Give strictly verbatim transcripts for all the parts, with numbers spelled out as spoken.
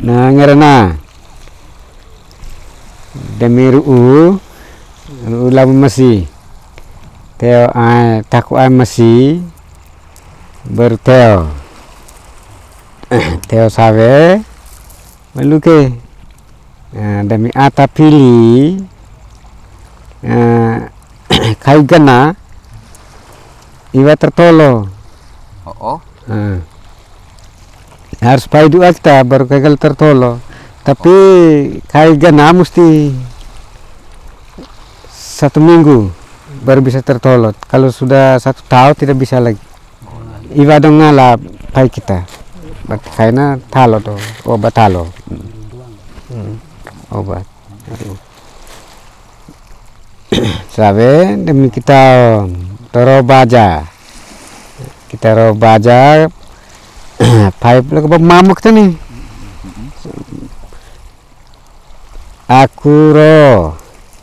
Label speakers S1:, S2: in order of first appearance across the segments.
S1: na ngarana demi ru'u ru'u labu masi teo ai taku ai masi berteo teo save maluke uh, demi ata pili uh, kai gana iwa tertolo
S2: oh, oh.
S1: Uh, harus paidu alta baru gagal tertolo tapi oh. Kai gana mesti satu minggu baru bisa tertolot. Kalau sudah satu tahun tidak bisa lagi. Iwa dong ngala pai kita. Berarti kaina talo tuh obat talo. Hmm. Obat. Sabe demi kita toro baja. Kita ro baja pai pula ke mamuk tuh nih. Aku ro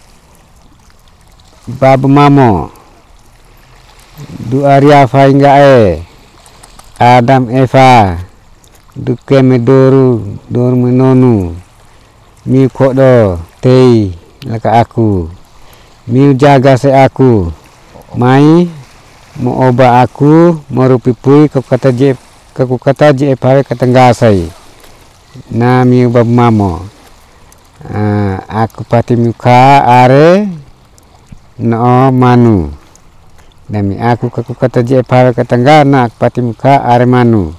S1: Bab mamo du Arya fainga e Adam Eva duke medoru dor menonu mi kodo tei laka aku mi jaga se aku mai mo oba aku morupipui ke kata je ke kata je pare katenggasai na mi bab mamo uh, aku pati muka are no manu demi aku kaku kata je para katangga nak pati muka are manu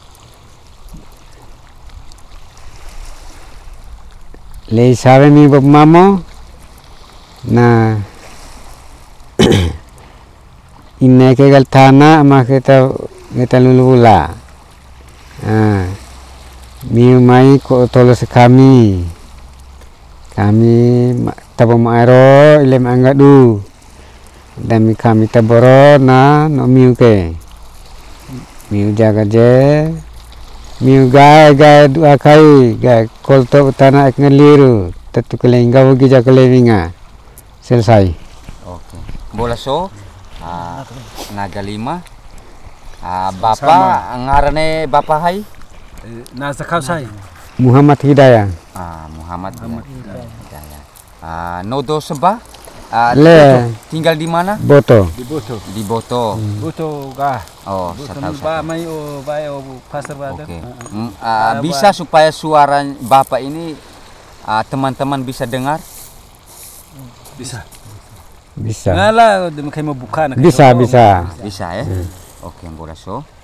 S1: lei sabe mi bab mamo na inne ke gal tana ma kita kita lulula ah mi mai ko tolo se kami kami tabo maero ilem angadu demi kami taboro na no miu ke miu jaga je miu ga ga dua kai ga kolto tanah ek ngeliru tetu kelengga wagi jaga levinga selesai.
S2: Oke. Bola so uh, naga lima uh, Bapak ngarane Bapak hai
S3: nasa kausai
S1: Muhammad Hidayah.
S2: Ah Muhammad, Muhammad Hidayah. Hidayah. Uh, Nodo Seba Uh,
S1: Le
S2: tinggal di mana?
S1: Boto.
S3: Di Boto.
S2: Di Boto.
S3: Hmm. Boto ga.
S2: Oh,
S3: Boto
S2: saya tahu.
S3: ba mai o ba o pasar bada.
S2: Oke. Okay. Uh, uh, bisa supaya suara Bapak ini teman-teman uh, bisa dengar?
S3: Bisa.
S1: Bisa.
S3: Ngala de makai mabuka na.
S1: Bisa, bisa.
S2: Bisa ya. Hmm. Oke, okay, Boraso.